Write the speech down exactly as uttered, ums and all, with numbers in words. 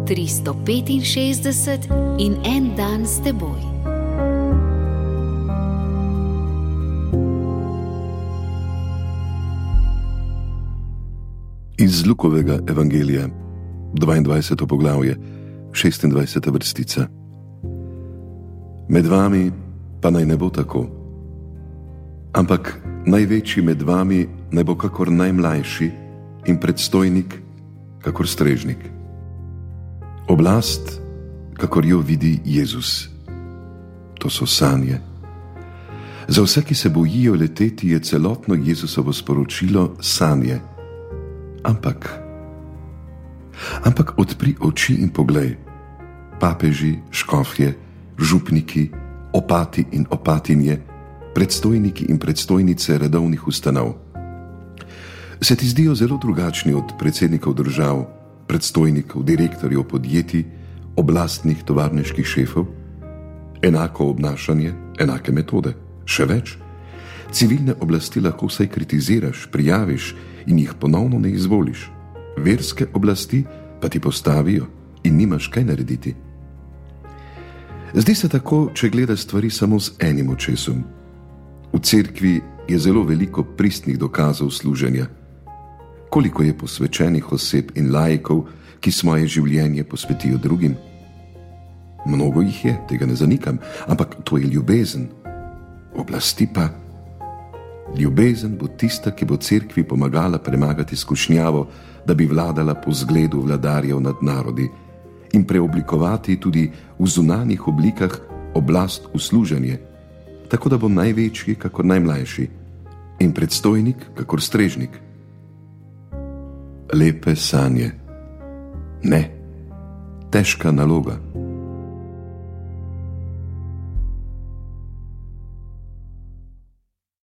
tristo petinšestdeset in en dan s teboj. Iz Lukovega evangelija, dvaindvajseto poglavje, šestindvajseta vrstica. Med vami pa naj ne bo tako, ampak največji med vami naj bo kakor najmlajši in predstojnik kakor strežnik. Oblast, kakor jo vidi Jezus. To so sanje. Za vse, ki se bojijo leteti, je celotno Jezusovo sporočilo sanje. Ampak, ampak odpri oči in poglej. Papeži, škofje, župniki, opati in opatinje, predstojniki in predstojnice redovnih ustanov. Se ti zdijo zelo drugačni od predsednikov držav, predstojnikov, direktorjev podjetij, oblastnih tovarniških šefov? Enako obnašanje, enake metode, še več. Civilne oblasti lahko vsaj kritiziraš, prijaviš in jih ponovno ne izvoliš. Verske oblasti pa ti postavijo in nimaš kaj narediti. Zdi se tako, če gledaš stvari samo z enim očesom. V cerkvi je zelo veliko pristnih dokazov služenja. Koliko je posvečenih oseb in laikov, ki svoje življenje posvetijo drugim? Mnogo jih je, tega ne zanikam, ampak to je ljubezen. Oblasti pa. Ljubezen bo tista, ki bo cerkvi pomagala premagati skušnjavo, da bi vladala po zgledu vladarjev nad narodi in preoblikovati tudi v zunanjih oblikah oblast v služenje, tako da bo največji kakor najmlajši in predstojnik kakor strežnik. Lepe sanje. Ne, težka naloga.